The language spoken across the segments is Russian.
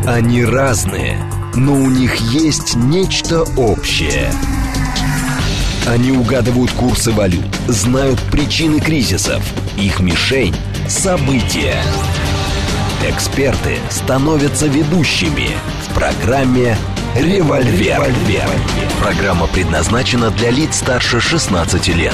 Они разные, но у них есть нечто общее. Они угадывают курсы валют, знают причины кризисов. Их мишень – события. Эксперты становятся ведущими в программе «Револьвер». Программа предназначена для лиц старше 16 лет.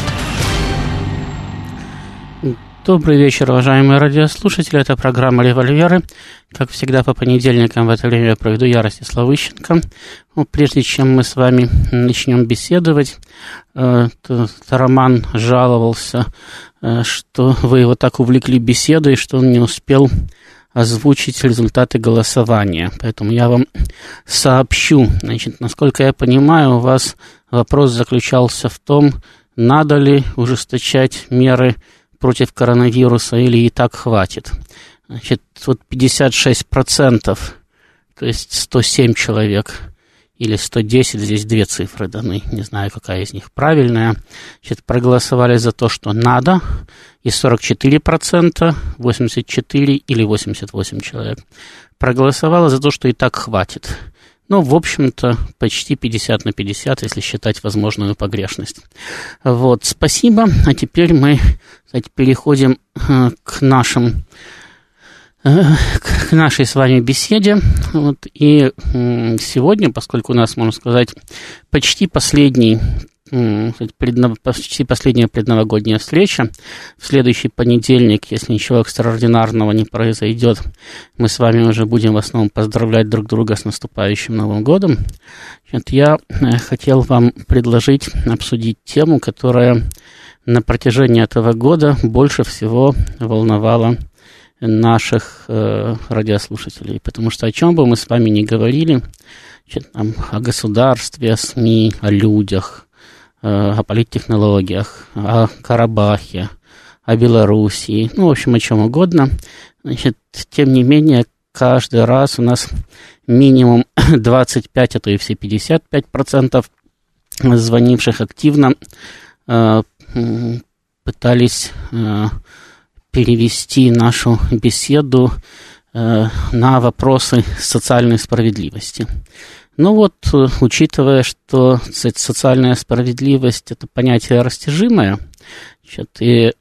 Добрый вечер, уважаемые радиослушатели. Это программа «Револьверы». Как всегда, по понедельникам в это время я проведу я, Ростислав Ищенко. Прежде чем мы с вами начнем беседовать, Роман жаловался, что вы его так увлекли беседой, что он не успел озвучить результаты голосования. Поэтому я вам сообщу. Значит, насколько я понимаю, у вас вопрос заключался в том, надо ли ужесточать меры против коронавируса или и так хватит. Значит, вот 56%, то есть 107 человек, или 110, здесь две цифры даны, не знаю, какая из них правильная, значит, проголосовали за то, что надо, и 44%, 84 или 88 человек проголосовало за то, что и так хватит. Ну, в общем-то, почти 50 на 50, если считать возможную погрешность. Вот, спасибо. А теперь мы, кстати, переходим к нашей с вами беседе. Вот, и сегодня, поскольку у нас, можно сказать, почти последняя предновогодняя встреча, в следующий понедельник, если ничего экстраординарного не произойдет, мы с вами уже будем в основном поздравлять друг друга с наступающим Новым годом. Значит, я хотел вам предложить обсудить тему, которая на протяжении этого года больше всего волновала наших радиослушателей, потому что о чем бы мы с вами ни говорили, значит, о государстве, о СМИ, о людях, о политтехнологиях, о Карабахе, о Белоруссии, ну, в общем, о чем угодно. Значит, тем не менее, каждый раз у нас минимум 25, а то и все 55% звонивших активно пытались перевести нашу беседу на вопросы социальной справедливости. Ну вот, учитывая, что социальная справедливость – это понятие растяжимое, и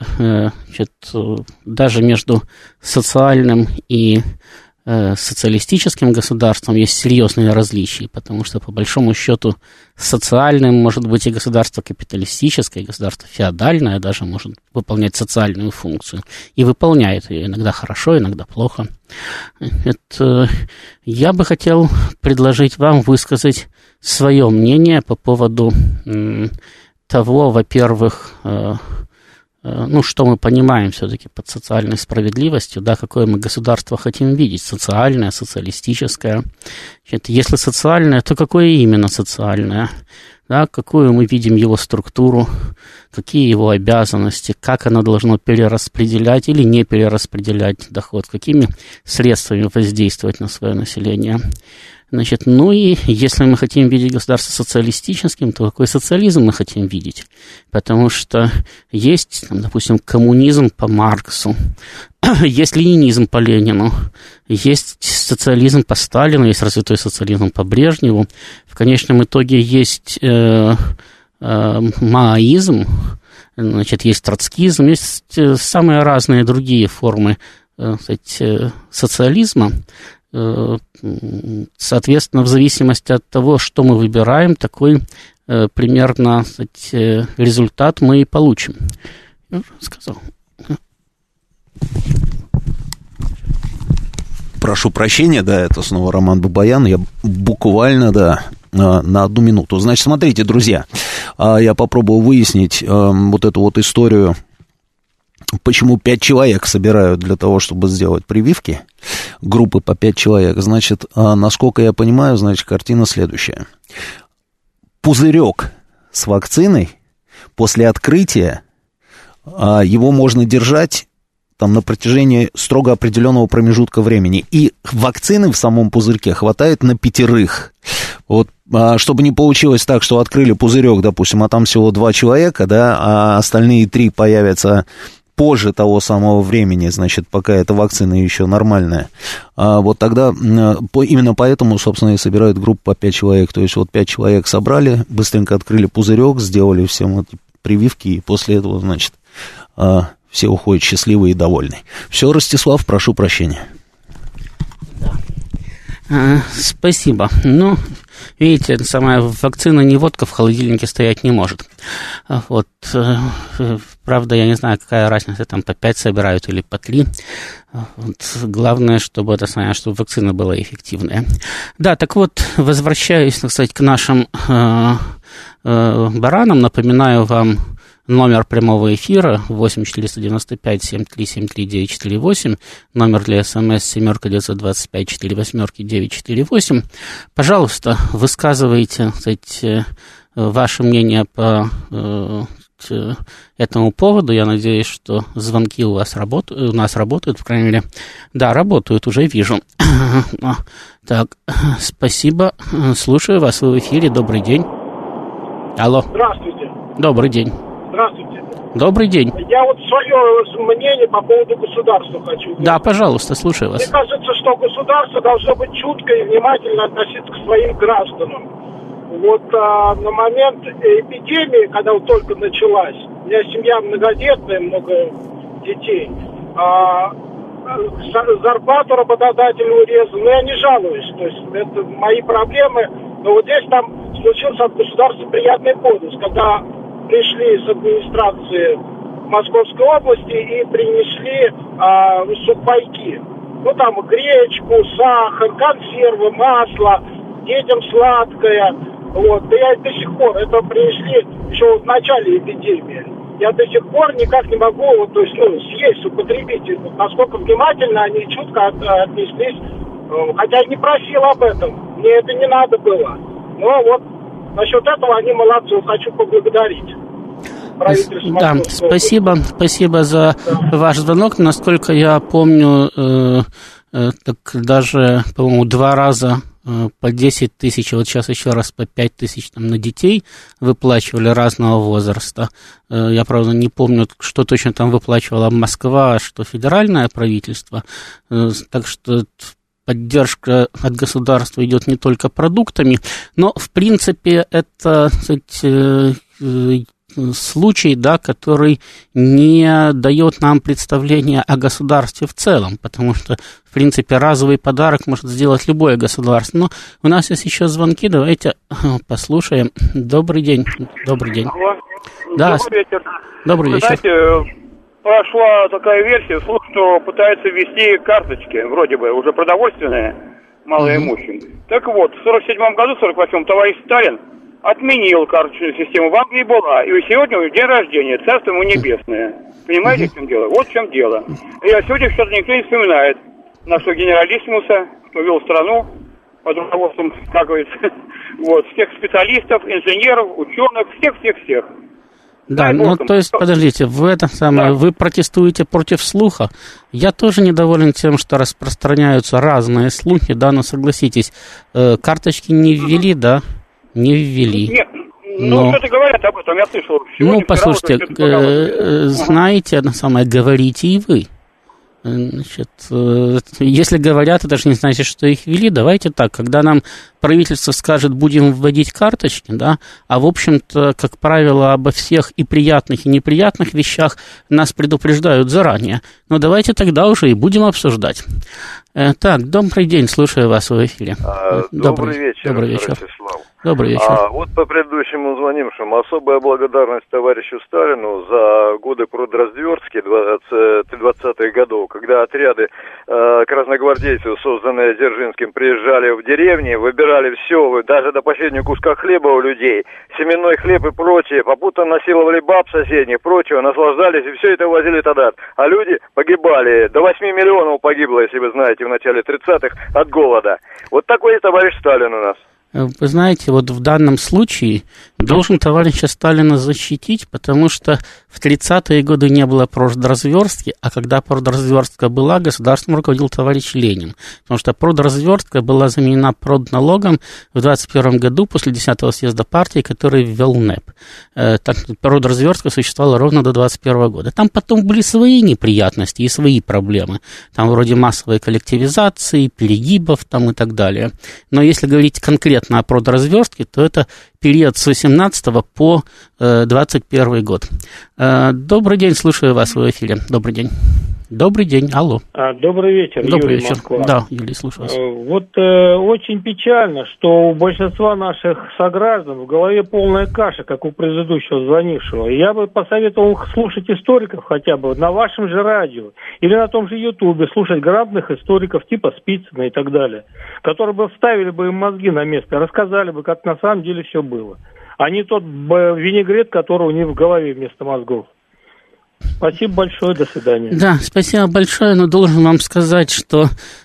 даже между социальным и социалистическим государством есть серьезные различия, потому что, по большому счету, социальным может быть и государство капиталистическое, и государство феодальное даже может выполнять социальную функцию, и выполняет ее иногда хорошо, иногда плохо. Я бы хотел предложить вам высказать свое мнение по поводу того, во-первых, что мы понимаем все-таки под социальной справедливостью, да, какое мы государство хотим видеть, социальное, социалистическое. Значит, если социальное, то какое именно социальное? Да, какую мы видим его структуру, какие его обязанности, как оно должно перераспределять или не перераспределять доход, какими средствами воздействовать на свое население. Значит, ну и если мы хотим видеть государство социалистическим, то какой социализм мы хотим видеть? Потому что есть, допустим, коммунизм по Марксу, есть ленинизм по Ленину, есть социализм по Сталину, есть развитой социализм по Брежневу. В конечном итоге есть маоизм, значит, есть троцкизм, есть самые разные другие формы, социализма. Соответственно, в зависимости от того, что мы выбираем, такой примерно результат мы и получим. Я сказал. Прошу прощения, да, это снова Роман Бабаян. Я буквально, на одну минуту. Значит, смотрите, друзья, я попробую выяснить вот эту вот историю, почему 5 человек собирают для того, чтобы сделать прививки, группы по 5 человек. Значит, насколько я понимаю, значит, картина следующая. Пузырек с вакциной после открытия, его можно держать там на протяжении строго определенного промежутка времени. И вакцины в самом пузырьке хватает на 5. Вот, чтобы не получилось так, что открыли пузырек, допустим, а там всего 2 человека, да, а остальные 3 появятся позже того самого времени, значит, пока эта вакцина еще нормальная, вот тогда именно поэтому, собственно, и собирают группу по 5 человек. То есть вот 5 человек собрали, быстренько открыли пузырек, сделали всем эти прививки, и после этого, значит, все уходят счастливые и довольные. Все, Ростислав, прошу прощения. Спасибо. Ну, видите, самая вакцина не водка в холодильнике стоять не может. Вот, правда, я не знаю, какая разница, там по 5 собирают или по 3. Вот, главное, чтобы чтобы вакцина была эффективная. Да, так вот, возвращаюсь, так сказать, к нашим баранам. Напоминаю вам номер прямого эфира 8-495-7373-948, номер для СМС 7-925-48-948. Пожалуйста, высказывайте, кстати, ваше мнение по этому поводу. Я надеюсь, что звонки у нас работают, по крайней мере. Да, работают, уже вижу. Так, спасибо. Слушаю вас, вы в эфире. Добрый день. Алло. Здравствуйте. Добрый день. Здравствуйте. Добрый день. Я вот свое мнение по поводу государства хочу. Да, пожалуйста, слушаю вас. Мне кажется, что государство должно быть чутко и внимательно относиться к своим гражданам. Вот на момент эпидемии, когда вот только началась, у меня семья многодетная, много детей, зарплату работодателю урезали, но я не жалуюсь, то есть это мои проблемы, но вот здесь там случился от государства приятный бонус, когда пришли с администрации Московской области и принесли сухпайки. Ну, там гречку, сахар, консервы, масло, детям сладкое. Вот. И я до сих пор, это принесли еще в начале эпидемии. Я до сих пор никак не могу, съесть, употребить. Насколько внимательно они чутко отнеслись. Хотя я не просил об этом. Мне это не надо было. Но вот насчет этого они молодцы. Хочу поблагодарить. Да, спасибо за ваш звонок. Насколько я помню, так даже, по-моему, 2 раза по 10 тысяч, вот сейчас еще раз по 5 тысяч там, на детей выплачивали разного возраста. Я, правда, не помню, что точно там выплачивала Москва, что федеральное правительство. Так что поддержка от государства идет не только продуктами, но, в принципе, это, кстати, случай, да, который не дает нам представления о государстве в целом, потому что, в принципе, разовый подарок может сделать любое государство. Но у нас есть еще звонки, давайте послушаем. Добрый день. Добрый день. Алло. Да. Добрый вечер. Добрый вечер. Знаете, прошла такая версия, слух, что пытаются ввести карточки, вроде бы, уже продовольственные, малоимущим. Так вот, в 47-м году, в 48-м, товарищ Сталин отменил карточную систему. В Англии была. И сегодня у него день рождения. Царство ему небесное. Понимаете, в чем дело? Вот в чем дело. И сегодня что-то никто не вспоминает нашего генералиссимуса, кто вел страну под руководством, как говорится, вот, всех специалистов, инженеров, ученых, всех. Да, ну то есть, подождите, вы протестуете против слуха. Я тоже недоволен тем, что распространяются разные слухи, да, но согласитесь, карточки не ввели, да? Не ввели. Нет, что-то говорят об этом, я слышал. Ну, послушайте, знаете, говорите и вы. Значит, если говорят, это же не значит, что их ввели. Давайте так, когда нам правительство скажет, будем вводить карточки, да, а в общем-то, как правило, обо всех и приятных, и неприятных вещах нас предупреждают заранее. Но давайте тогда уже и будем обсуждать. Так, добрый день, слушаю вас в эфире. Добрый вечер. Добрый вечер. Ростислав. Добрый вечер. Вот по предыдущему звонившему особая благодарность товарищу Сталину за годы продразверстки 20-х годов, когда отряды красногвардейцев, созданные Дзержинским, приезжали в деревни, выбирали все, даже до последнего куска хлеба у людей, семенной хлеб и прочее, попутно насиловали баб соседних, прочего, наслаждались, и все это возили тогда. А люди погибали, до 8 миллионов погибло, если вы знаете, в начале 30-х от голода. Вот такой товарищ Сталин у нас. Вы знаете, вот в данном случае Должен товарища Сталина защитить, потому что в 30-е годы не было продразверстки, а когда продразверстка была, государством руководил товарищ Ленин. Потому что продразверстка была заменена продналогом в 21 году после 10-го съезда партии, который ввел НЭП. Так, продразверстка существовала ровно до 21 года. Там потом были свои неприятности и свои проблемы. Там вроде массовой коллективизации, перегибов там и так далее. Но если говорить конкретно о продразверстке, то это период с 18 по 21 год. Добрый день, слушаю вас в эфире. Добрый день. Добрый день, алло. Добрый вечер, Добрый Юрий, вечер. Москва. Да, Юрий, слушаю вас. Очень печально, что у большинства наших сограждан в голове полная каша, как у предыдущего звонившего. И я бы посоветовал слушать историков хотя бы на вашем же радио или на том же Ютубе, слушать грамотных историков типа Спицына и так далее, которые бы вставили бы им мозги на место, рассказали бы, как на самом деле все было, а не тот винегрет, который у них в голове вместо мозгов. Спасибо большое, до свидания. Да, спасибо большое, но должен вам сказать, что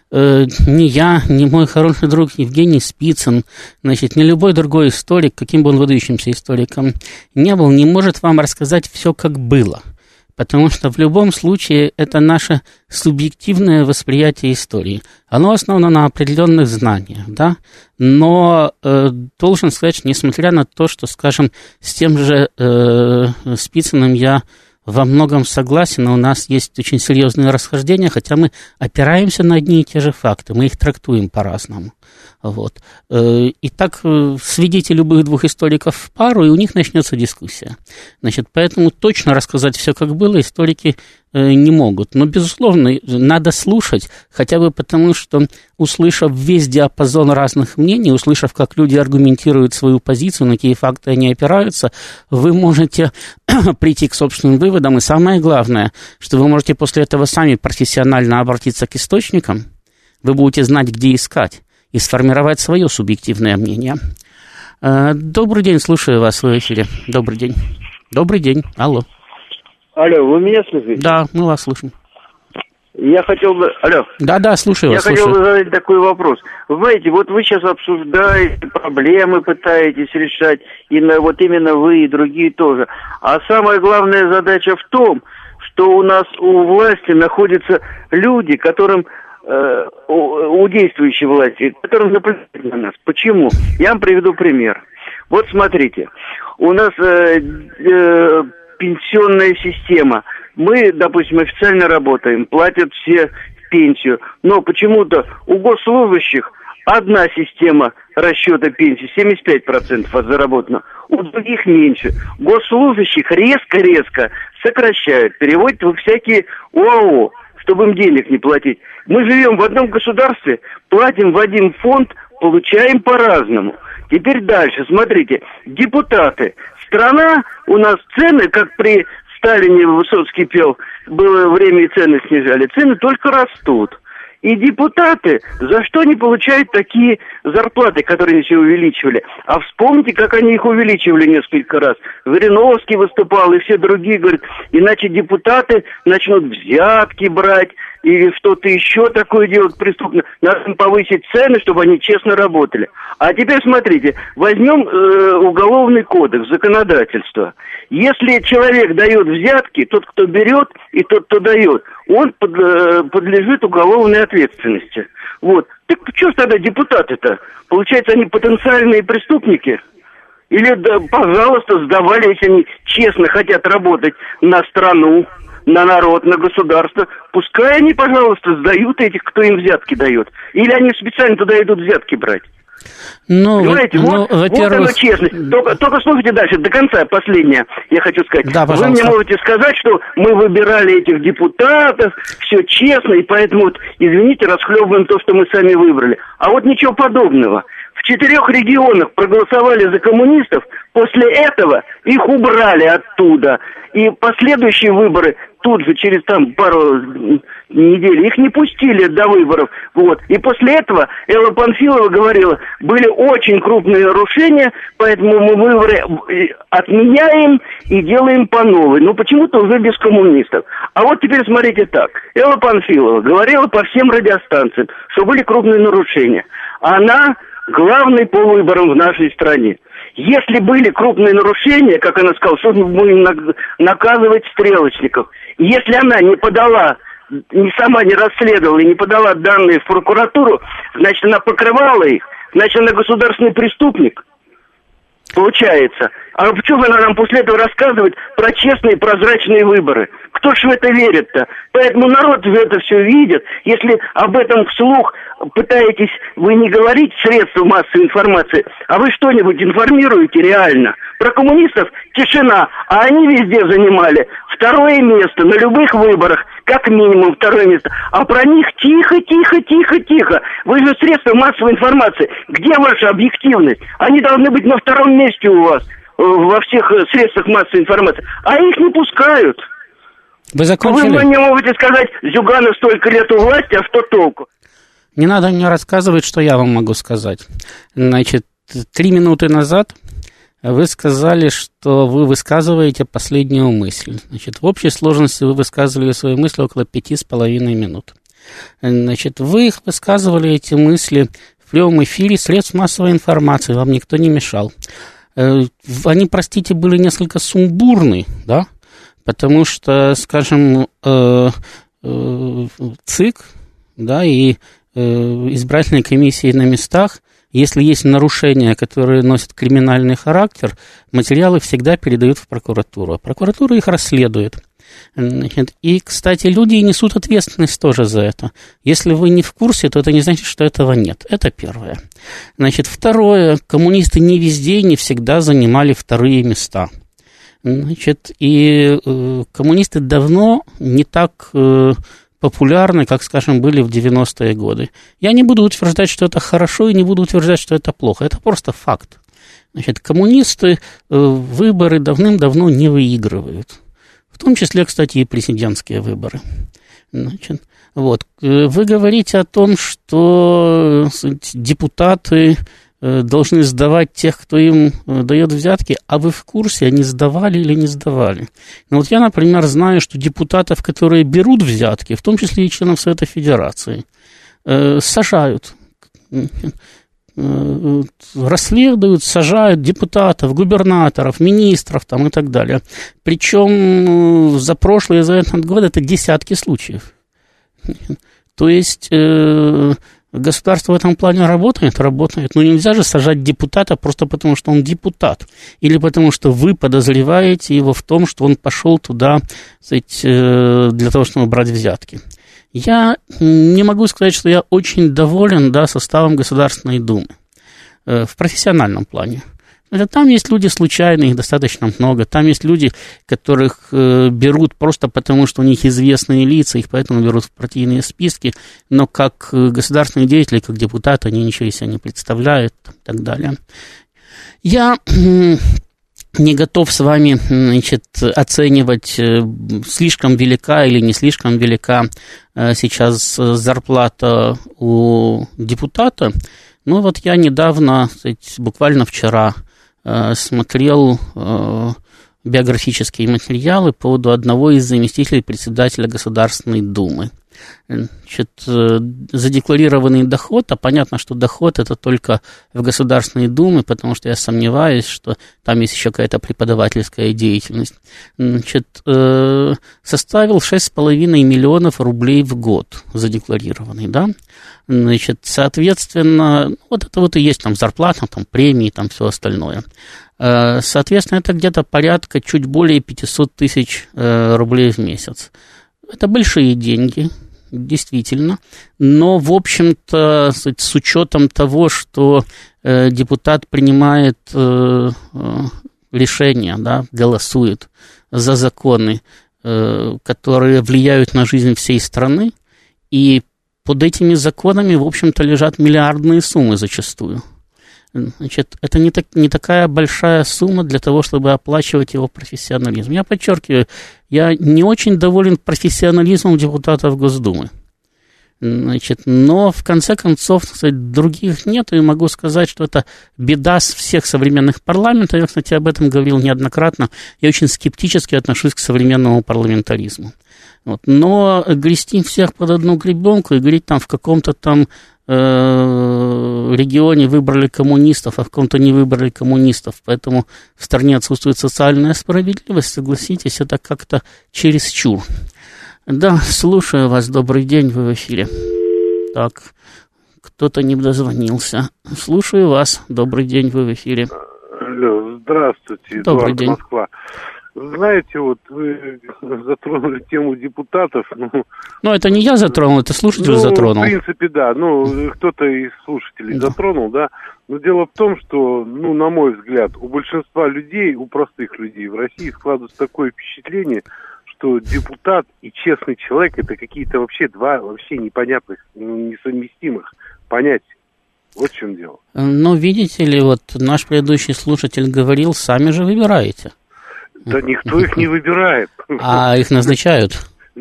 ни я, ни мой хороший друг Евгений Спицын, значит, ни любой другой историк, каким бы он выдающимся историком не был, не может вам рассказать все, как было. Потому что в любом случае это наше субъективное восприятие истории. Оно основано на определенных знаниях, да, но должен сказать, что несмотря на то, что, скажем, с тем же Спицыным я во многом согласен, но у нас есть очень серьезные расхождения, хотя мы опираемся на одни и те же факты, мы их трактуем по-разному. Вот. И так сведите любых двух историков в пару, и у них начнется дискуссия. Значит, поэтому точно рассказать все, как было, историки не могут. Но, безусловно, надо слушать, хотя бы потому, что, услышав весь диапазон разных мнений, услышав, как люди аргументируют свою позицию, на какие факты они опираются, вы можете прийти к собственным выводам. И самое главное, что вы можете после этого сами профессионально обратиться к источникам, вы будете знать, где искать, и сформировать свое субъективное мнение. Добрый день, слушаю вас в эфире. Добрый день. Добрый день, алло. Алло, вы меня слышите? Да, мы вас слышим. Я хотел бы... Алло. Да, слушаю вас. Я хотел бы задать такой вопрос. Вы знаете, вот вы сейчас обсуждаете, проблемы пытаетесь решать, и вот именно вы, и другие тоже. А самая главная задача в том, что у нас у власти находятся люди, которым... у действующей власти, которым наплевать на нас. Почему? Я вам приведу пример. Вот смотрите, у нас пенсионная система. Мы, допустим, официально работаем, платят все пенсию, но почему-то у госслужащих одна система расчета пенсии, 75% от заработанного, у других меньше. Госслужащих резко сокращают, переводят во всякие ОАО, чтобы им денег не платить. Мы живем в одном государстве, платим в один фонд, получаем по-разному. Теперь дальше, смотрите, депутаты. Страна, у нас цены, как при Сталине Высоцкий пел, было время и цены снижали, цены только растут. И депутаты за что не получают такие зарплаты, которые они все увеличивали? А вспомните, как они их увеличивали несколько раз. Жириновский выступал, и все другие говорят, иначе депутаты начнут взятки брать, или что-то еще такое делать преступное. Надо им повысить цены, чтобы они честно работали. А теперь смотрите, возьмем уголовный кодекс, законодательство. Если человек дает взятки, тот, кто берет, и тот, кто дает, он подлежит уголовной ответственности. Вот. Так что ж тогда депутаты-то? Получается, они потенциальные преступники? Или, да, пожалуйста, сдавали, если они честно хотят работать на страну, на народ, на государство, пускай они, пожалуйста, сдают этих, кто им взятки дает. Или они специально туда идут взятки брать. Ну, понимаете, вот оно честность. Только слушайте дальше, до конца, последнее, я хочу сказать. Да, вы мне можете сказать, что мы выбирали этих депутатов, все честно, и поэтому, вот, извините, расхлебываем то, что мы сами выбрали. А вот ничего подобного. В 4 регионах проголосовали за коммунистов, после этого их убрали оттуда. И последующие выборы тут же, через там пару недель, их не пустили до выборов. Вот. И после этого Элла Панфилова говорила, были очень крупные нарушения, поэтому мы выборы отменяем и делаем по новой. Но почему-то уже без коммунистов. А вот теперь смотрите так. Элла Панфилова говорила по всем радиостанциям, что были крупные нарушения. Она главный по выборам в нашей стране. Если были крупные нарушения, как она сказала, что мы будем наказывать стрелочников. И если она не подала, сама не расследовала и не подала данные в прокуратуру, значит, она покрывала их, значит, она государственный преступник. Получается. А почему она нам после этого рассказывает про честные прозрачные выборы? Кто ж в это верит-то? Поэтому народ в это все видит. Если об этом вслух пытаетесь вы не говорить средства массовой информации, а вы что-нибудь информируете реально. Про коммунистов тишина, а они везде занимали второе место на любых выборах, как минимум второе место. А про них тихо. Вы же средства массовой информации. Где ваша объективность? Они должны быть на втором месте у вас во всех средствах массовой информации. А их не пускают. Вы закончили? Вы не можете сказать, Зюганов столько лет у власти, а что толку? Не надо мне рассказывать, что я вам могу сказать. Значит, 3 минуты назад вы сказали, что вы высказываете последнюю мысль. Значит, в общей сложности вы высказывали свои мысли около 5,5 минут. Значит, вы их высказывали, эти мысли, в прямом эфире средств массовой информации, вам никто не мешал. Они, простите, были несколько сумбурны, да, потому что, скажем, ЦИК, да, и избирательные комиссии на местах, если есть нарушения, которые носят криминальный характер, материалы всегда передают в прокуратуру, а прокуратура их расследует. Значит, и, кстати, люди несут ответственность тоже за это. Если вы не в курсе, то это не значит, что этого нет. Это первое. Значит, второе. Коммунисты не везде и не всегда занимали вторые места. Значит, и коммунисты давно не так популярны, как, скажем, были в 90-е годы. Я не буду утверждать, что это хорошо, и не буду утверждать, что это плохо. Это просто факт. Значит, коммунисты выборы давным-давно не выигрывают. В том числе, кстати, и президентские выборы. Значит, вот. Вы говорите о том, что депутаты должны сдавать тех, кто им дает взятки, а вы в курсе, они сдавали или не сдавали? Ну, вот я, например, знаю, что депутатов, которые берут взятки, в том числе и членов Совета Федерации, сажают, расследуют, сажают депутатов, губернаторов, министров там, и так далее. Причем за прошлый и за этот год это десятки случаев. То есть государство в этом плане работает. Но нельзя же сажать депутата просто потому, что он депутат. Или потому, что вы подозреваете его в том, что он пошел туда, для того, чтобы брать взятки. Я не могу сказать, что я очень доволен, да, составом Государственной Думы в профессиональном плане. Там есть люди случайные, их достаточно много. Там есть люди, которых берут просто потому, что у них известные лица, их поэтому берут в партийные списки, но как государственные деятели, как депутаты, они ничего из себя не представляют и так далее. Я не готов с вами, значит, оценивать, слишком велика или не слишком велика сейчас зарплата у депутата. Ну, вот я недавно, буквально вчера, смотрел биографические материалы по поводу одного из заместителей председателя Государственной Думы. Значит, задекларированный доход, а понятно, что доход это только в Государственной Думе, потому что я сомневаюсь, что там есть еще какая-то преподавательская деятельность. Значит, составил 6,5 миллионов рублей в год задекларированный, да? Значит, соответственно, вот это вот и есть там зарплата, там премии, там все остальное. Соответственно, это где-то порядка чуть более 500 тысяч рублей в месяц. Это большие деньги, действительно, но, в общем-то, с учетом того, что депутат принимает решения, да, голосует за законы, которые влияют на жизнь всей страны, и под этими законами, в общем-то, лежат миллиардные суммы зачастую. Значит, это не такая большая сумма для того, чтобы оплачивать его профессионализм. Я подчеркиваю, я не очень доволен профессионализмом депутатов Госдумы. Значит, но, в конце концов, других нет, и могу сказать, что это беда всех современных парламентов. Я, кстати, об этом говорил неоднократно. Я очень скептически отношусь к современному парламентаризму. Вот. Но грести всех под одну гребенку и говорить там в каком-то там регионе выбрали коммунистов, а в каком-то не выбрали коммунистов, поэтому в стране отсутствует социальная справедливость, согласитесь, это как-то чересчур. Да, слушаю вас, добрый день, вы в эфире. Так, кто-то не дозвонился. Слушаю вас, добрый день, вы в эфире. Алло, здравствуйте, добрый Эдуард, день. Москва. Знаете, вот вы затронули тему депутатов. Ну, это не я затронул, это слушатель затронул. В принципе, да. Кто-то из слушателей затронул, да. Но дело в том, что, на мой взгляд, у большинства людей, у простых людей в России складывается такое впечатление, что депутат и честный человек — это какие-то вообще два вообще непонятных, несовместимых понятия. Вот в чем дело. Ну, видите ли, вот наш предыдущий слушатель говорил, сами же выбираете. Да никто их не выбирает. А их назначают?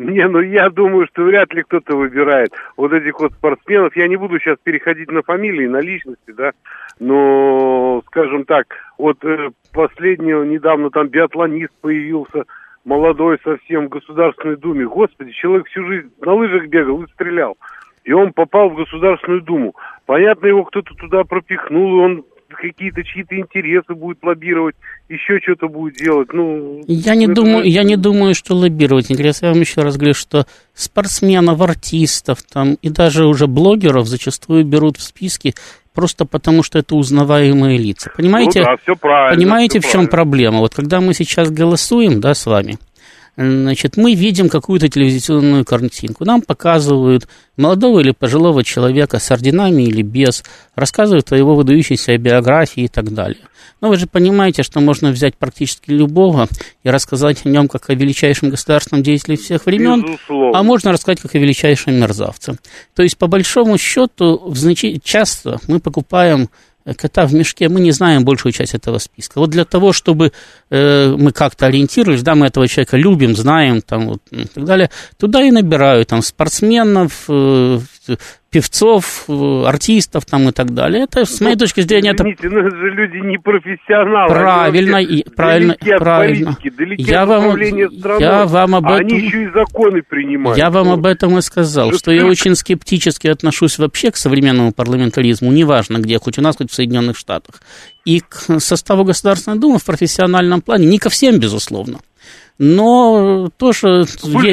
Я думаю, что вряд ли кто-то выбирает. Вот этих вот спортсменов, я не буду сейчас переходить на фамилии, на личности, да, но, скажем так, вот последнего, недавно там биатлонист появился, молодой совсем, в Государственной Думе. Господи, человек всю жизнь на лыжах бегал и стрелял. И он попал в Государственную Думу. Понятно, его кто-то туда пропихнул, и он какие-то чьи-то интересы будет лоббировать, еще что-то будет делать. Я не думаю, что лоббировать. Я вам еще раз говорю, что спортсменов, артистов там, и даже уже блогеров зачастую берут в списки просто потому, что это узнаваемые лица. Понимаете, все правильно. Понимаете, в чем проблема? Вот когда мы сейчас голосуем, да, с вами, значит, мы видим какую-то телевизионную картинку. Нам показывают молодого или пожилого человека с орденами или без, рассказывают о его выдающейся биографии и так далее. Но вы же понимаете, что можно взять практически любого и рассказать о нем как о величайшем государственном деятеле всех времен, а можно рассказать как о величайшем мерзавце. То есть, по большому счету, часто мы покупаем кота в мешке, мы не знаем большую часть этого списка. Вот для того, чтобы мы как-то ориентировались, да, мы этого человека любим, знаем, там, вот, и так далее, туда и набирают там спортсменов, певцов, артистов там и так далее. Это, с моей точки зрения, извините, это... это же люди не профессионалы. Правильно. Я вам об этом... Они еще и законы принимают. Я вам об этом и сказал, что я очень скептически отношусь вообще к современному парламентаризму, неважно где, хоть у нас, хоть в Соединенных Штатах, и к составу Государственной Думы в профессиональном плане, не ко всем, безусловно. Но тоже,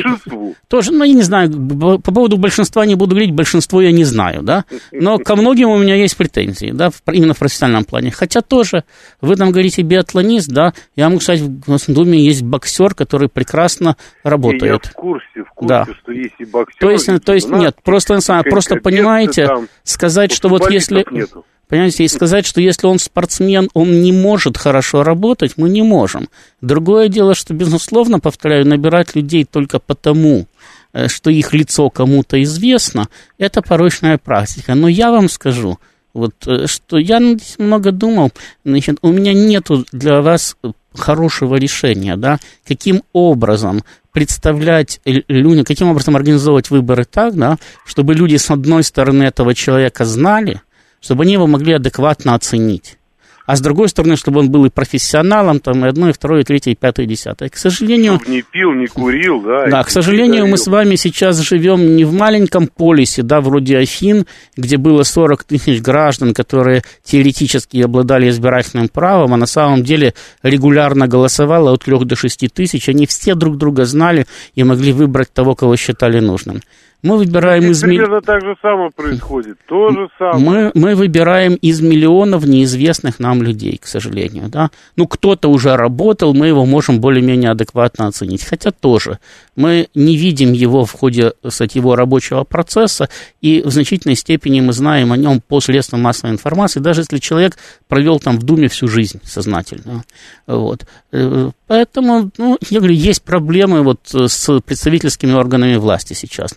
я не знаю, по поводу большинства не буду говорить, большинство я не знаю, да, но ко многим у меня есть претензии, да, именно в профессиональном плане. Хотя тоже, вы там говорите биатлонист, да, я могу сказать, в Госдуме есть боксер, который прекрасно работает. Я в курсе, да. Что есть и боксер. То есть нет, просто понимаете, сказать, что вот если... Нету. Понимаете, и сказать, что если он спортсмен, он не может хорошо работать, мы не можем. Другое дело, что, безусловно, повторяю, набирать людей только потому, что их лицо кому-то известно, это порочная практика. Но я вам скажу, вот, что я много думал, значит, у меня нету для вас хорошего решения, да, каким образом представлять людям, каким образом организовывать выборы так, да, чтобы люди с одной стороны этого человека знали, чтобы они его могли адекватно оценить. А с другой стороны, чтобы он был и профессионалом, там, и одно, и второе, и третье, и пятое, и десятое. К сожалению... Чтобы не пил, не курил, да. Да, к сожалению, мы с вами сейчас живем не в маленьком полисе, да, вроде Афин, где было 40 тысяч граждан, которые теоретически обладали избирательным правом, а на самом деле регулярно голосовало от 3 до 6 тысяч. Они все друг друга знали и могли выбрать того, кого считали нужным. Мы выбираем из примерно так же самое происходит, то же самое. Мы выбираем из миллионов неизвестных нам людей, к сожалению, да. Ну, кто-то уже работал, мы его можем более-менее адекватно оценить, хотя тоже мы не видим его в ходе, кстати, его рабочего процесса, и в значительной степени мы знаем о нем по средствам массовой информации, даже если человек провел там в Думе всю жизнь сознательно, вот. Поэтому, я говорю, есть проблемы вот с представительскими органами власти сейчас.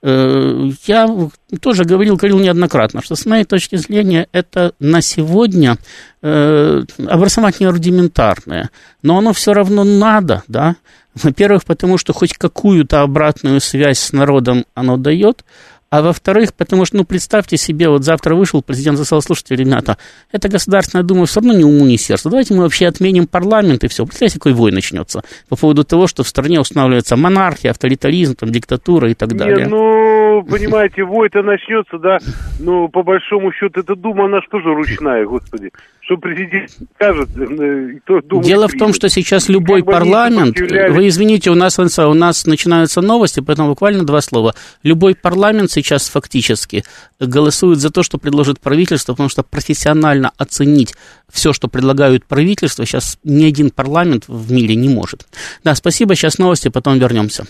Я тоже говорил неоднократно, что с моей точки зрения это на сегодня образование рудиментарное, но оно все равно надо, да. Во-первых, потому что хоть какую-то обратную связь с народом оно дает, А во-вторых, потому что, представьте себе, вот завтра вышел президент и сказал: слушайте, ребята, это Государственная Дума все равно ни уму, ни сердцу. Давайте мы вообще отменим парламент и все. Представляете, какой вой начнется по поводу того, что в стране устанавливается монархия, авторитаризм, там, диктатура и так далее. Понимаете, вой-то начнется, да, по большому счету, эта Дума, она что же ручная, господи. Что президент скажет, то Дума... Дело в том, что сейчас любой парламент, вы извините, у нас начинаются новости, поэтому буквально 2 слова. Любой парламент сейчас фактически голосует за то, что предложит правительство, потому что профессионально оценить все, что предлагают правительство, сейчас ни один парламент в мире не может. Да, спасибо, сейчас новости, потом вернемся.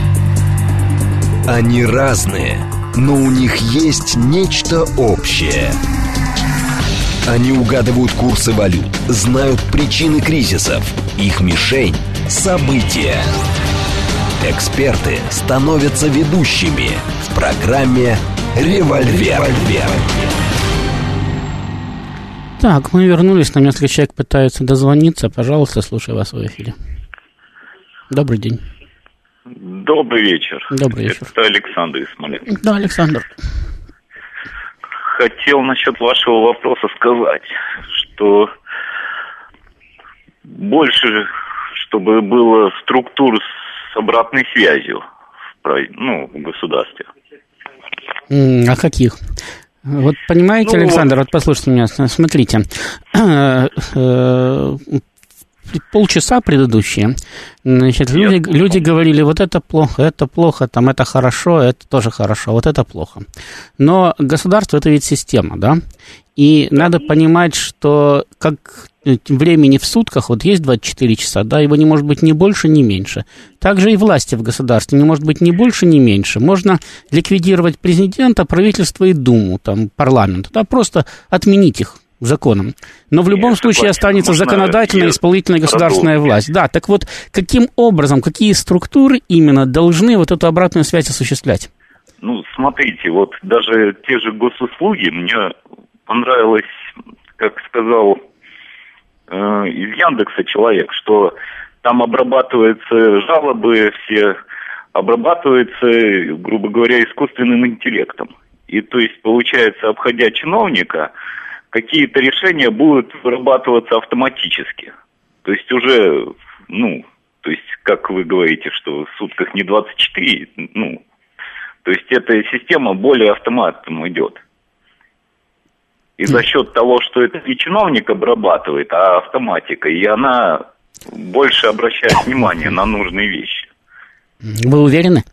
Они разные, но у них есть нечто общее. Они угадывают курсы валют, знают причины кризисов. Их мишень – события. Эксперты становятся ведущими в программе «Револьвер». Так, мы вернулись, нам несколько человек пытаются дозвониться. Пожалуйста, слушаю вас в эфире. Добрый день. Добрый вечер. Добрый вечер. Это Александр из Смоленска. Да, Александр. Хотел насчет вашего вопроса сказать, что больше, чтобы было структур с обратной связью в государстве. А каких? Вот понимаете, Александр, вот послушайте меня, смотрите. Полчаса предыдущие, значит, люди говорили: вот это плохо, там это хорошо, это тоже хорошо, вот это плохо. Но государство — это ведь система, да? И надо понимать, что как времени в сутках, вот есть 24 часа, да, его не может быть ни больше, ни меньше. Также и власти в государстве не может быть ни больше, ни меньше. Можно ликвидировать президента, правительство и Думу, там, парламент, да, просто отменить их законом. Но в любом случае останется законодательная, исполнительная, государственная власть. Да, так вот, каким образом, какие структуры именно должны вот эту обратную связь осуществлять? Смотрите, вот даже те же госуслуги, мне понравилось, как сказал из Яндекса человек, что там обрабатываются жалобы, все обрабатываются, грубо говоря, искусственным интеллектом. И то есть, получается, обходя чиновника, какие-то решения будут вырабатываться автоматически. То есть уже, то есть, как вы говорите, что в сутках не 24, то есть эта система более автоматом идет. И за счет того, что это не чиновник обрабатывает, а автоматика, и она больше обращает внимание на нужные вещи. Вы уверены?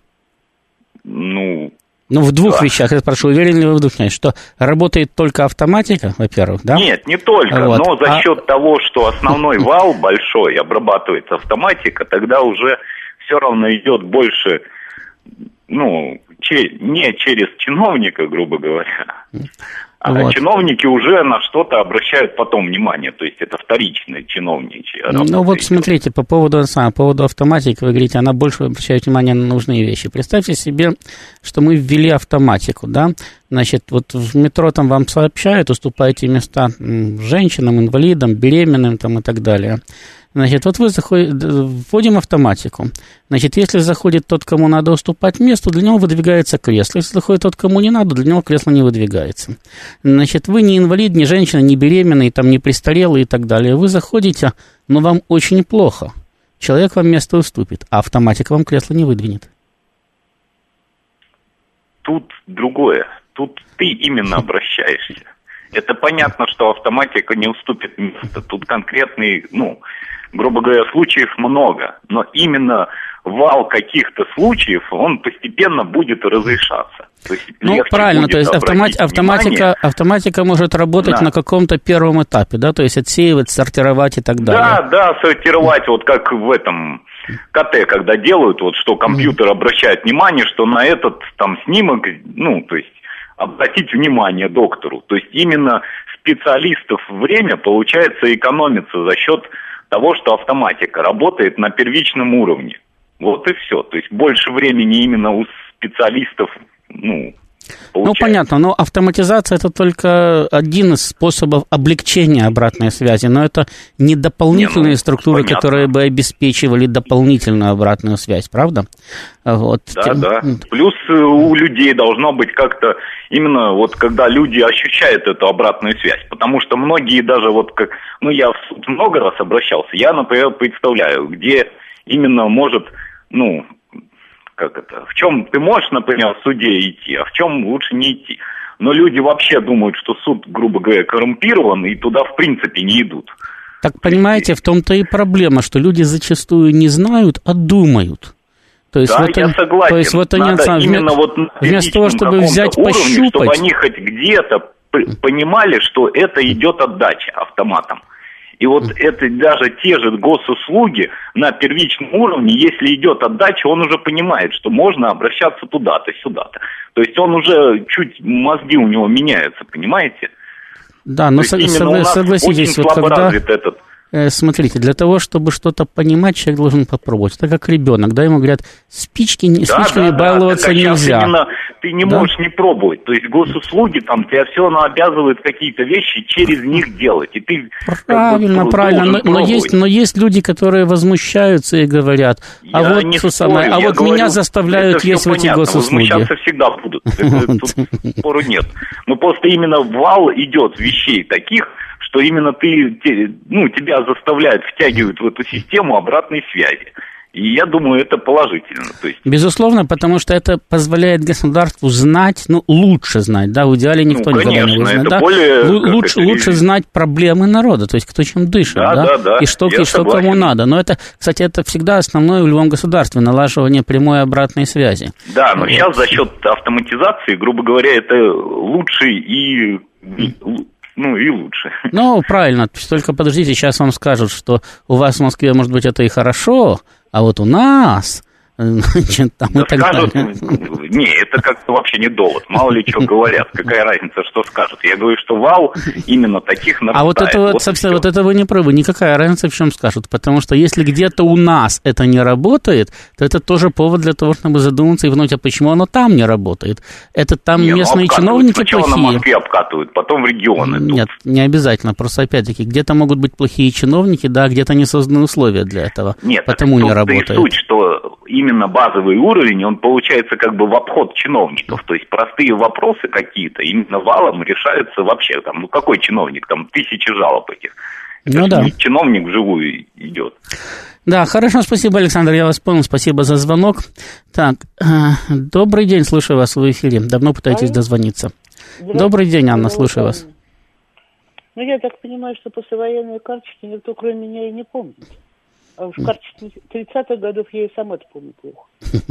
В двух вещах, я спрошу, уверены ли вы в двух, что работает только автоматика, во-первых, да? Нет, не только, но за счет того, что основной вал большой обрабатывается автоматика, тогда уже все равно идет больше, не через чиновника, грубо говоря, а чиновники уже на что-то обращают потом внимание, то есть это вторичные чиновничьи. Смотрите, по поводу автоматики, вы говорите, она больше обращает внимание на нужные вещи. Представьте себе, что мы ввели автоматику, да, значит, вот в метро там вам сообщают, уступаете места женщинам, инвалидам, беременным там и так далее. Значит, вот вы вводим автоматику. Значит, если заходит тот, кому надо уступать место, для него выдвигается кресло. Если заходит тот, кому не надо, для него кресло не выдвигается. Значит, вы не инвалид, не женщина, не беременный, там, не престарелый и так далее. Вы заходите, но вам очень плохо. Человек вам место уступит, а автоматика вам кресло не выдвинет. Тут другое. Тут ты именно обращаешься. Это понятно, что автоматика не уступит место. Тут конкретный, грубо говоря, случаев много. Но именно вал каких-то случаев, он постепенно будет разрешаться. То есть правильно, то есть автоматика может работать на каком-то первом этапе, да, то есть отсеивать, сортировать и так далее. Да, сортировать, вот как в этом КТ, когда делают, вот что компьютер обращает внимание, что на этот там снимок, то есть обратить внимание доктору. То есть именно специалистов время, получается, экономится за счет того, что автоматика работает на первичном уровне. Вот и все. То есть больше времени именно у специалистов, Ну, понятно, но автоматизация – это только один из способов облегчения обратной связи, но это не дополнительные структуры, понятно, которые бы обеспечивали дополнительную обратную связь, правда? Вот. Да. Плюс у людей должно быть как-то именно вот когда люди ощущают эту обратную связь, потому что многие даже вот как, ну, я в суд много раз обращался, я, например, представляю, где именно может, ну, как это, в чем ты можешь, например, в суде идти, а в чем лучше не идти. Но люди вообще думают, что суд, грубо говоря, коррумпирован, и туда в принципе не идут. Так, понимаете, в том-то и проблема, что люди зачастую не знают, а думают. То есть, да, вот я согласен. То есть, вот надо они, именно вот вместо того, чтобы взять, уровне, пощупать... чтобы они хоть где-то понимали, что это идет отдача автоматом. И вот это даже те же госуслуги на первичном уровне, если идет отдача, он уже понимает, что можно обращаться туда-то, сюда-то. То есть он уже чуть мозги у него меняются, понимаете? Да, но согласитесь, вот когда... Смотрите, для того, чтобы что-то понимать, человек должен попробовать. Это как ребенок, да, ему говорят, спичками баловаться нельзя. Именно ты не можешь не пробовать. То есть госуслуги, там, тебя все равно обязывают какие-то вещи через них делать. И ты правильно. Но есть люди, которые возмущаются и говорят, меня заставляют есть в эти госуслуги. Возмущаться всегда будут. Тут спору нет. Но просто именно вал идет вещей таких, что именно тебя заставляют, втягивают в эту систему обратной связи. И я думаю, это положительно. То есть... Безусловно, потому что это позволяет государству знать, лучше знать, да, в идеале никто никогда не узнает, да? Лучше знать проблемы народа, то есть кто чем дышит, да? И что кому надо. Но это, кстати, это всегда основное в любом государстве, налаживание прямой обратной связи. Да, но сейчас за счет автоматизации, грубо говоря, это лучше и лучше. Правильно, только подождите, сейчас вам скажут, что у вас в Москве, может быть, это и хорошо, а вот у нас... Значит, там да скажут, не, это как-то вообще не довод. Мало ли что говорят, какая разница, что скажут. Я говорю, что вал именно таких нарастает. А вот это вы не правы, никакая разница, в чем скажут. Потому что если где-то у нас это не работает, то это тоже повод для того, чтобы задуматься и вновь, а почему оно там не работает? Это там местные чиновники сначала плохие. На Москве обкатывают, потом в регионы. Нет, не обязательно. Просто опять-таки, где-то могут быть плохие чиновники, да, где-то не созданы условия для этого. Нет, потому не работает. И суть, что именно базовый уровень, он получается как бы в обход чиновников. То есть простые вопросы какие-то именно валом решаются вообще. Там, какой чиновник? Там тысячи жалоб этих. Это чиновник вживую идет. Да, хорошо, спасибо, Александр, я вас понял, спасибо за звонок. Так, добрый день, слушаю вас в эфире. Давно пытаетесь дозвониться. Добрый день, Анна, слушаю вас. Я так понимаю, что послевоенные карточки никто, кроме меня, и не помнит. А уж карточки 30-х годов я и сама-то помню плохо.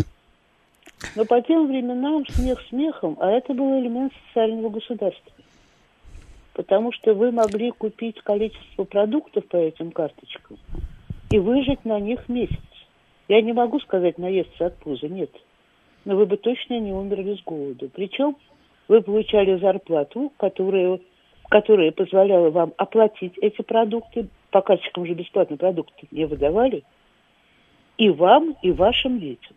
Но по тем временам смех смехом, а это был элемент социального государства. Потому что вы могли купить количество продуктов по этим карточкам и выжить на них месяц. Я не могу сказать наесться от пуза, нет. Но вы бы точно не умерли с голоду. Причем вы получали зарплату, которая позволяла вам оплатить эти продукты. По карточкам же бесплатно продукты не выдавали. И вам, и вашим детям.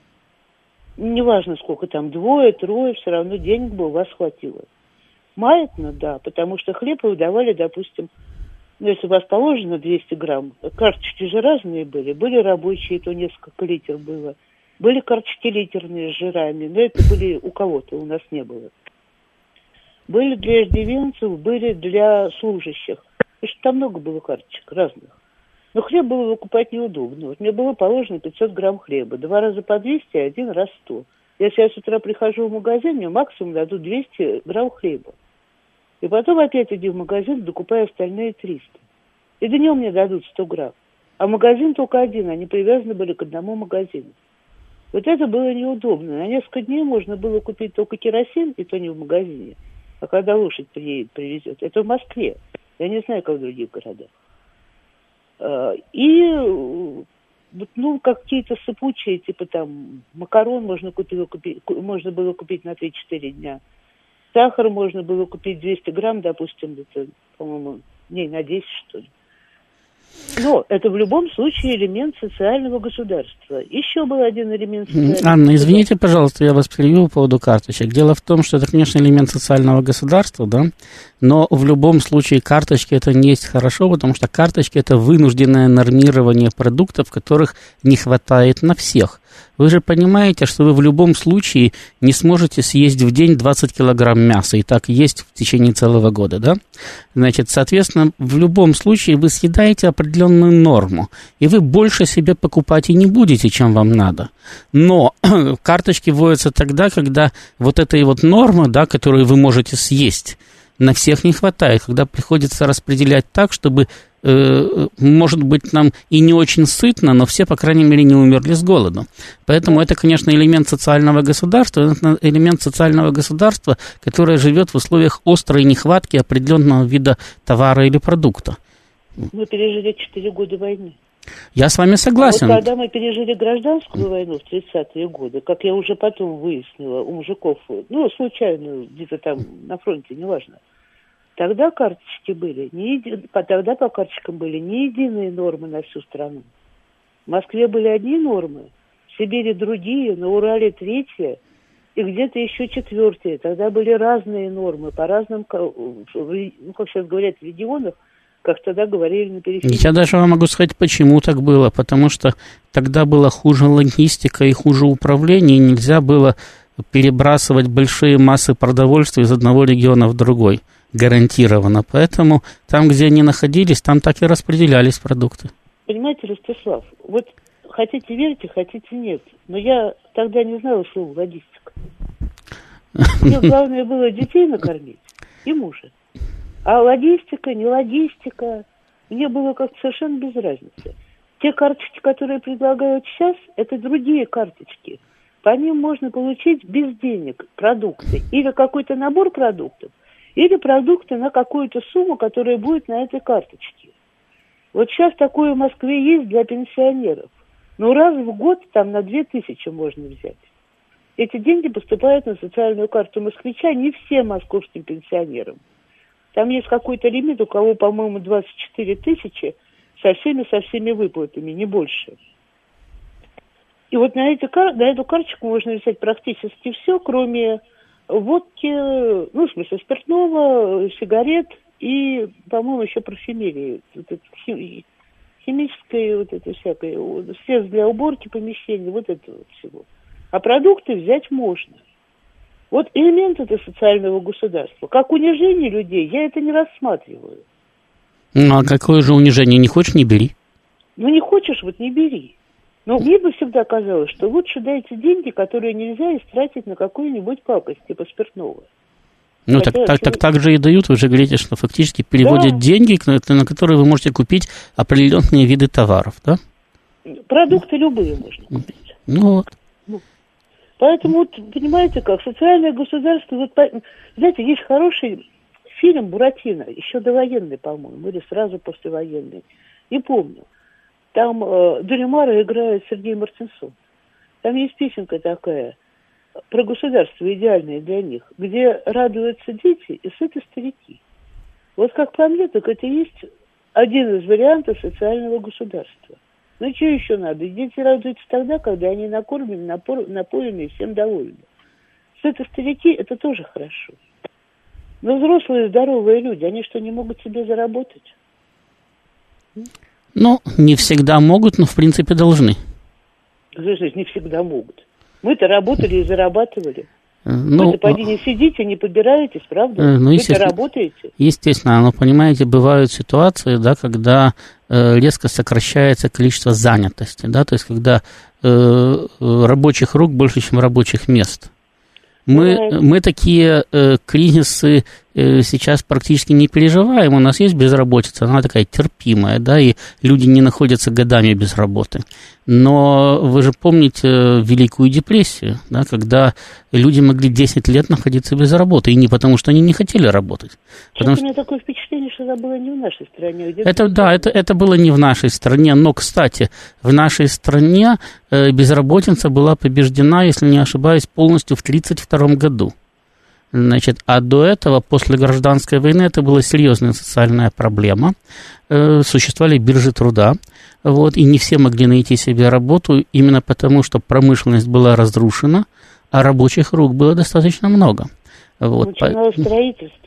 Неважно, сколько там, 2, 3, все равно денег бы у вас хватило. Маятно, да, потому что хлеб выдавали, допустим, если у вас положено 200 грамм, карточки же разные были. Были рабочие, то несколько литров было. Были карточки литерные с жирами, но это были у кого-то, у нас не было. Были для иждивенцев, были для служащих. Потому что там много было карточек разных. Но хлеб было выкупать неудобно. Вот мне было положено 500 грамм хлеба. 2 раза по 200, а 1 раз 100. Если я с утра прихожу в магазин, мне максимум дадут 200 грамм хлеба. И потом опять иди в магазин, докупаю остальные 300. И днем мне дадут 100 грамм. А магазин только один, они привязаны были к одному магазину. Вот это было неудобно. На несколько дней можно было купить только керосин, и то не в магазине. А когда лошадь приедет, привезет. Это в Москве. Я не знаю, как в других городах. И какие-то сыпучие, типа там макарон можно было купить на 3-4 дня. Сахар можно было купить 200 грамм, допустим, это, по-моему, дней на 10, что ли. Но это в любом случае элемент социального государства. Еще был один элемент социального государства. Анна, извините, пожалуйста, я вас перебью по поводу карточек. Дело в том, что это, конечно, элемент социального государства, да, но в любом случае карточки это не есть хорошо, потому что карточки это вынужденное нормирование продуктов, которых не хватает на всех. Вы же понимаете, что вы в любом случае не сможете съесть в день 20 килограмм мяса, и так есть в течение целого года, да? Значит, соответственно, в любом случае вы съедаете определенную норму, и вы больше себе покупать и не будете, чем вам надо. Но карточки вводятся тогда, когда вот этой вот нормы, да, которую вы можете съесть, на всех не хватает, когда приходится распределять так, чтобы, может быть, нам и не очень сытно, но все, по крайней мере, не умерли с голоду. Поэтому это, конечно, элемент социального государства, которое живет в условиях острой нехватки определенного вида товара или продукта. Мы пережили 4 года войны. Я с вами согласен. А вот когда мы пережили гражданскую войну в 30-е годы, как я уже потом выяснила у мужиков, ну, случайно, где-то там на фронте, неважно, тогда карточки были, тогда по карточкам были не единые нормы на всю страну. В Москве были одни нормы, в Сибири другие, на Урале третьи, и где-то еще четвертые. Тогда были разные нормы по разным, ну, как сейчас говорят, в регионах, как тогда говорили на периферии. Я даже вам могу сказать, почему так было. Потому что тогда была хуже логистика и хуже управление, и нельзя было перебрасывать большие массы продовольствия из одного региона в другой. Гарантированно. Поэтому там, где они находились, там так и распределялись продукты. Понимаете, Ростислав, вот хотите верьте, хотите нет. Но я тогда не знала слова логистика. Мне главное было детей накормить и мужа. А логистика, не логистика, мне было как-то совершенно без разницы. Те карточки, которые предлагают сейчас, это другие карточки. По ним можно получить без денег продукты. Или какой-то набор продуктов, или продукты на какую-то сумму, которая будет на этой карточке. Вот сейчас такое в Москве есть для пенсионеров. Но раз в год там на 2000 можно взять. Эти деньги поступают на социальную карту москвича не всем московским пенсионерам. Там есть какой-то лимит, у кого, по-моему, 24 тысячи со всеми выплатами, не больше. И вот на эту карточку можно взять практически все, кроме водки, ну, в смысле, спиртного, сигарет и, по-моему, еще парфюмерии. Вот это химическое, вот это всякое, средств для уборки помещений, вот это вот всего. А продукты взять можно. Вот элемент это социального государства. Как унижение людей, я это не рассматриваю. Ну, а какое же унижение? Не хочешь, не бери. Ну, не хочешь, вот не бери. Но мне бы всегда казалось, что лучше дайте деньги, которые нельзя истратить на какую-нибудь пакость, типа спиртного. Ну, так же и дают. Вы же говорите, что фактически переводят деньги, на которые вы можете купить определенные виды товаров, да? Продукты любые можно купить. Ну, вот. Поэтому, вот, понимаете как, социальное государство, вот, знаете, есть хороший фильм «Буратино», еще довоенный, по-моему, или сразу послевоенный, не помню. Там Дуримара играет Сергей Мартинсон. Там есть песенка такая про государство идеальное для них, где радуются дети и сыты старики. Вот как по мне, так это есть один из вариантов социального государства. Ну, что еще надо? И дети радуются тогда, когда они накормлены, напоены и всем довольны. Это старики, это тоже хорошо. Но взрослые, здоровые люди, они что, не могут себе заработать? Ну, не всегда могут, но в принципе должны. Не всегда могут. Мы-то работали и зарабатывали. Вы-то поди не сидите, не побираетесь, правда? Вы-то работаете. Естественно, но, понимаете, бывают ситуации, да, когда резко сокращается количество занятости, да, то есть когда рабочих рук больше, чем рабочих мест. Мы такие кризисы сейчас практически не переживаем. У нас есть безработица, она такая терпимая, да, и люди не находятся годами без работы. Но вы же помните Великую депрессию, да, когда люди могли 10 лет находиться без работы, и не потому, что они не хотели работать. Сейчас у меня такое впечатление, что это было не в нашей стране. Это было не в нашей стране, но, кстати, в нашей стране безработица была побеждена, если не ошибаюсь, полностью в 1932 году. Значит, а до этого, после гражданской войны, это была серьезная социальная проблема. Существовали биржи труда, вот, и не все могли найти себе работу именно потому, что промышленность была разрушена, а рабочих рук было достаточно много. Вот. Начиналось строительство.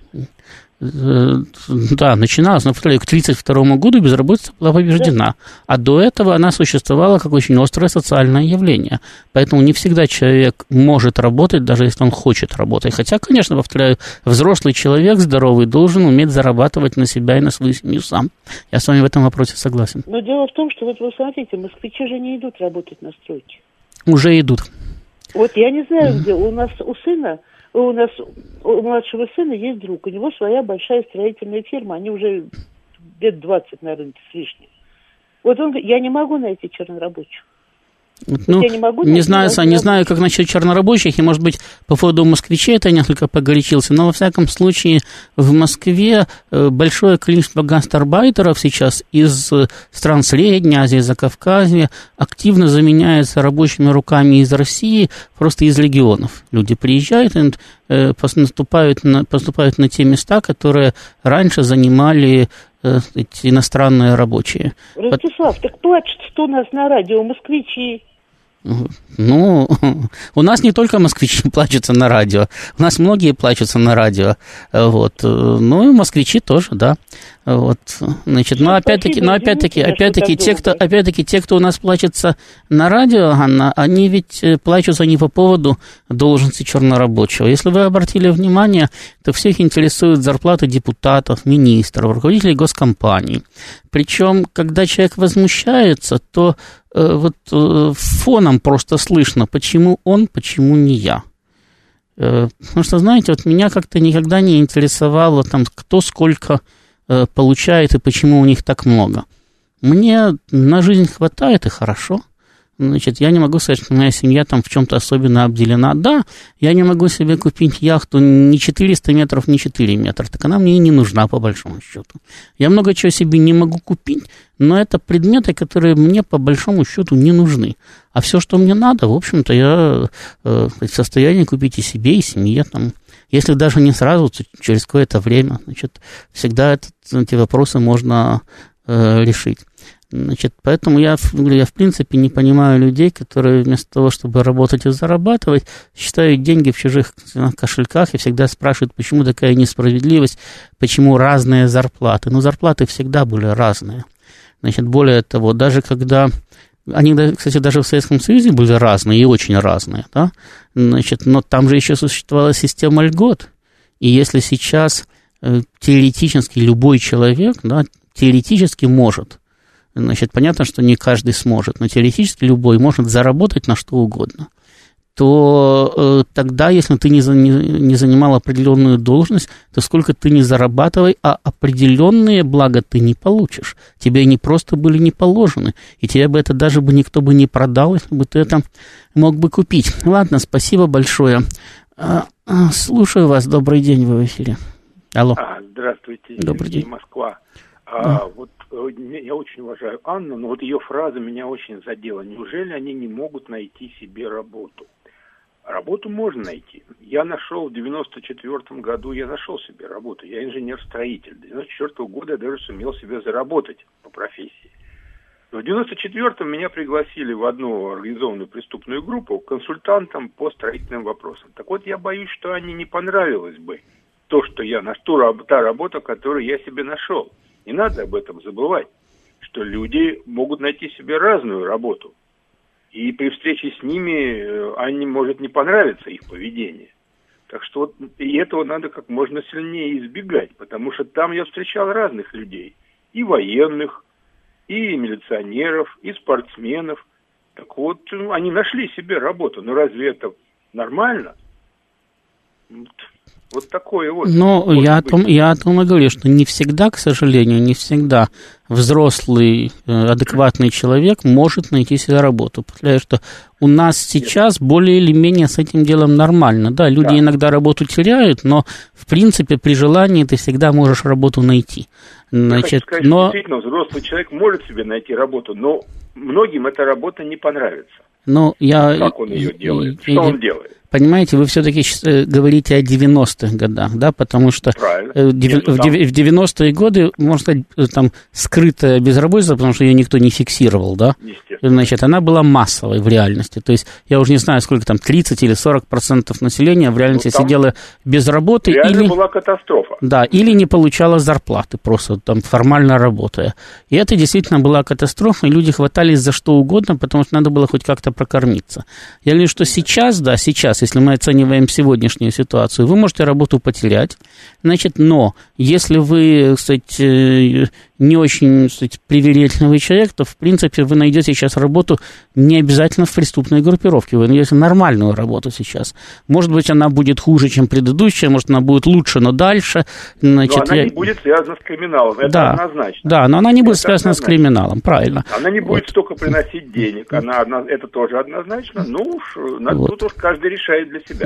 Да, начиналось, но к 1932 году безработица была побеждена, да. А до этого она существовала как очень острое социальное явление. Поэтому не всегда человек может работать, даже если он хочет работать. Хотя, конечно, повторяю, взрослый человек здоровый должен уметь зарабатывать на себя и на свою семью сам. Я с вами в этом вопросе согласен. Но дело в том, что вот вы смотрите, москвичи же не идут работать на стройке. Уже идут. Вот я не знаю, где у нас у младшего сына есть друг, у него своя большая строительная фирма, они уже лет 20 на рынке с лишним. Вот он говорит, я не могу найти чернорабочих. Ну, не знаю, как насчет чернорабочих, и, может быть, по поводу москвичей это несколько погорячился, но, во всяком случае, в Москве большое количество гастарбайтеров сейчас из стран Средней Азии, Закавказья активно заменяется рабочими руками из России, просто из регионов. Люди приезжают и поступают на те места, которые раньше занимали эти иностранные рабочие. Ростислав, так плачут-то у нас на радио москвичи. Ну, у нас не только москвичи плачутся на радио, у нас многие плачутся на радио, вот, ну и москвичи тоже, да, вот, значит, но опять-таки, те, кто у нас плачется на радио, Анна, они ведь плачутся не по поводу должности чернорабочего. Если вы обратили внимание, то всех интересуют зарплаты депутатов, министров, руководителей госкомпаний. Причем, когда человек возмущается, то вот фоном просто слышно, почему он, почему не я. Потому что, знаете, вот меня как-то никогда не интересовало, там, кто сколько получает и почему у них так много. Мне на жизнь хватает, и хорошо. Значит, я не могу сказать, что моя семья там в чем-то особенно обделена. Да, я не могу себе купить яхту не 400 метров, не 4 метра. Так она мне и не нужна, по большому счету. Я много чего себе не могу купить, но это предметы, которые мне, по большому счету, не нужны. А все, что мне надо, в общем-то, я в состоянии купить и себе, и семье. Там. Если даже не сразу, то через какое-то время. Значит, всегда эти вопросы можно решить. Значит, поэтому я, в принципе, не понимаю людей, которые вместо того, чтобы работать и зарабатывать, считают деньги в чужих кошельках и всегда спрашивают, почему такая несправедливость, почему разные зарплаты. Но зарплаты всегда были разные. Значит, более того, даже когда... Они, кстати, даже в Советском Союзе были разные и очень разные, да? Значит, но там же еще существовала система льгот. И если сейчас теоретически любой человек, да, теоретически может, значит, понятно, что не каждый сможет, но теоретически любой может заработать на что угодно, то тогда, если ты не занимал определенную должность, то сколько ты не зарабатывай, а определенные блага ты не получишь. Тебе они просто были не положены, и тебе бы это даже бы никто бы не продал, если бы ты это мог бы купить. Ладно, спасибо большое. Слушаю вас, добрый день, вы в эфире. Алло. Здравствуйте, добрый Сергей, день. Москва. Вот я очень уважаю Анну, но вот ее фраза меня очень задела. Неужели они не могут найти себе работу? Работу можно найти. Я нашел в 94 году, я нашел себе работу. Я инженер-строитель. До 94 года я даже сумел себе заработать по профессии. Но в 94-м меня пригласили в одну организованную преступную группу консультантом по строительным вопросам. Так вот, я боюсь, что Анне не понравилось бы то, что я та работа, которую я себе нашел. Не надо об этом забывать, что люди могут найти себе разную работу. И при встрече с ними Анне может не понравиться их поведение. Так что вот и этого надо как можно сильнее избегать, потому что там я встречал разных людей. И военных, и милиционеров, и спортсменов. Так вот, они нашли себе работу. Но разве это нормально? Вот такое вот. Но я о том и говорю, что не всегда, к сожалению, не всегда взрослый, адекватный человек может найти себе работу. Потому что у нас сейчас более или менее с этим делом нормально. Да, люди иногда работу теряют, но в принципе при желании ты всегда можешь работу найти. Значит, я хочу сказать, что действительно взрослый человек может себе найти работу, но многим эта работа не понравится. Как он ее делает? Что он делает? понимаете, вы все-таки говорите о 90-х годах, да, потому что в 90-е годы, можно сказать, там скрытая безработица, потому что ее никто не фиксировал, да, значит, она была массовой в реальности, то есть я уже не знаю, сколько там, 30 или 40% населения в реальности сидело без работы. Реально была катастрофа. Да, или не получала зарплаты, просто там формально работая. И это действительно была катастрофа, и люди хватались за что угодно, потому что надо было хоть как-то прокормиться. Я говорю, что сейчас, если мы оцениваем сегодняшнюю ситуацию, вы можете работу потерять, значит, но если вы, кстати, не очень, кстати, привередливый человек, то, в принципе, вы найдете сейчас работу не обязательно в преступной группировке, вы найдете нормальную работу сейчас. Может быть, она будет хуже, чем предыдущая, может, она будет лучше, но дальше. Значит, но она не будет связана с криминалом, это однозначно. Да, но она не будет связана с криминалом, правильно. Она не будет столько приносить денег, это тоже однозначно, тут уж каждый решает для себя.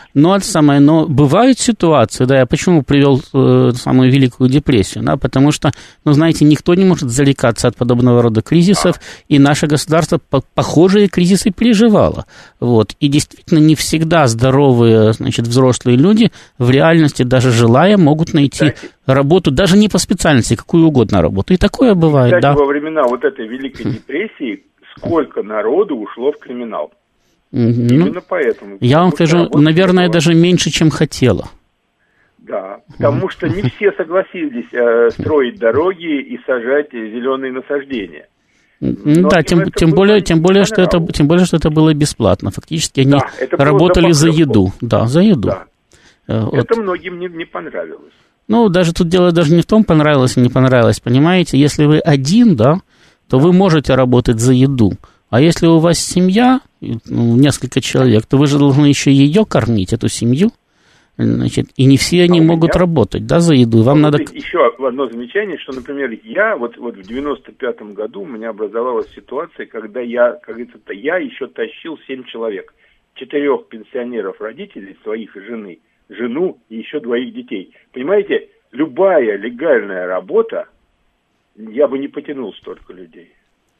Но бывают ситуации, да, я почему привел самую Великую депрессию, да, потому что, знаете, никто не может зарекаться от подобного рода кризисов, и наше государство похожие кризисы переживало, и действительно не всегда здоровые, значит, взрослые люди в реальности, даже желая, могут найти работу, даже не по специальности, какую угодно работу, и такое бывает, кстати, во времена вот этой Великой депрессии сколько народу ушло в криминал. Именно поэтому. Я вам скажу, наверное, даже меньше, чем хотела. Да, потому что не все согласились строить дороги и сажать зеленые насаждения. Да, тем более, что это было бесплатно. Фактически они работали за еду. Да, за еду. Да. Это многим не понравилось. Даже тут дело даже не в том, понравилось или не понравилось, понимаете? Если вы один, да, то вы можете работать за еду. А если у вас семья, несколько человек, то вы же должны еще ее кормить, эту семью. Значит, и не все они могут работать, да, за еду. Вам надо... Еще одно замечание, что, например, я в 95-м году у меня образовалась ситуация, когда я, как говорится, я еще тащил 7 человек. 4 пенсионеров родителей, своих и жену и еще 2 детей. Понимаете, любая легальная работа, я бы не потянул столько людей.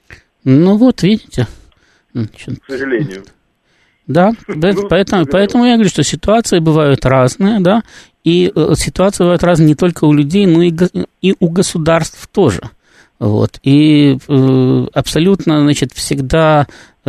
Видите. К сожалению. Да, поэтому я говорю, что ситуации бывают разные, да, и ситуации бывают разные не только у людей, но и у государств тоже. И абсолютно, значит, всегда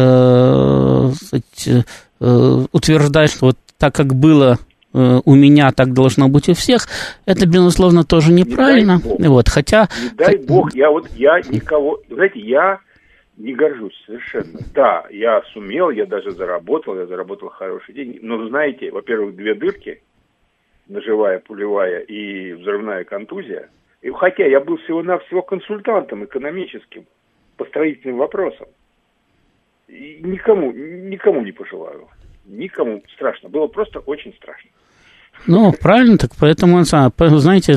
утверждать, что так, как было у меня, так должно быть у всех, это, безусловно, тоже неправильно. Хотя... Не дай бог, я никого... Знаете, я не горжусь совершенно. Да, я сумел, я заработал хорошие деньги. Но, знаете, во-первых, 2 дырки, ножевая, пулевая и взрывная контузия. И хотя я был всего-навсего консультантом экономическим по строительным вопросам. И никому не пожелаю. Никому страшно. Было просто очень страшно. Правильно, так поэтому, знаете,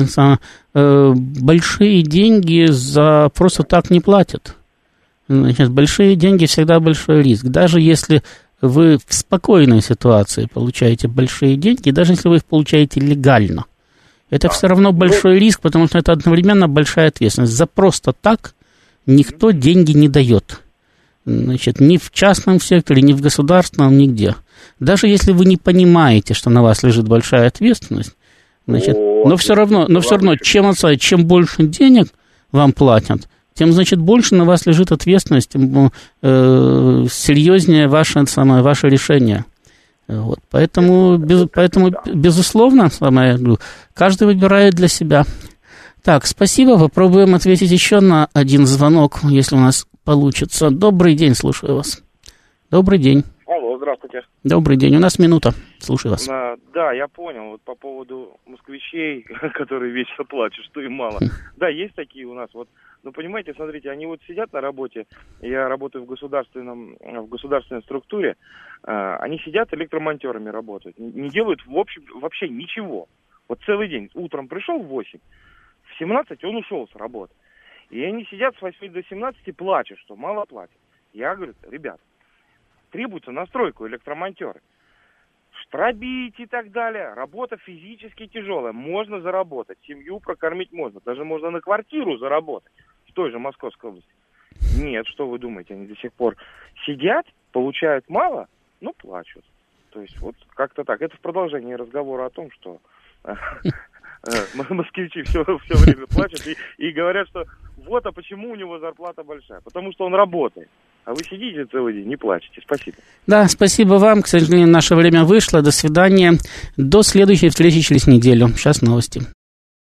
большие деньги за просто так не платят. Значит, большие деньги всегда большой риск. Даже если вы в спокойной ситуации получаете большие деньги, даже если вы их получаете легально, это все равно большой риск, потому что это одновременно большая ответственность. За просто так никто деньги не дает. Значит, ни в частном секторе, ни в государственном, нигде. Даже если вы не понимаете, что на вас лежит большая ответственность, значит, но все равно, чем больше денег вам платят, тем, значит, больше на вас лежит ответственность, тем серьезнее ваше решение. Поэтому, безусловно, каждый выбирает для себя. Так, спасибо. Попробуем ответить еще на один звонок, если у нас получится. Добрый день, слушаю вас. Добрый день. Алло, здравствуйте. Добрый день, у нас минута. Слушаю вас. Да, я понял. По поводу москвичей, которые вечно плачут, что им мало. Да, есть такие у нас. Понимаете, смотрите, они сидят на работе, я работаю в государственной структуре, они сидят электромонтерами работают, не делают вообще ничего. Целый день. Утром пришел в 8, в 17 он ушел с работы. И они сидят с 8 до 17 и плачут, что мало платят. Я говорю, ребят, требуется на стройку электромонтеры. Штробить и так далее. Работа физически тяжелая. Можно заработать. Семью прокормить можно. Даже можно на квартиру заработать. В той же Московской области. Нет, что вы думаете? Они до сих пор сидят, получают мало, но плачут. То есть вот как-то так. Это в продолжении разговора о том, что москвичи все время плачут и говорят, что вот, а почему у него зарплата большая? Потому что он работает. А вы сидите целый день, не плачете. Спасибо. Да, спасибо вам. К сожалению, наше время вышло. До свидания. До следующей встречи через неделю. Сейчас новости.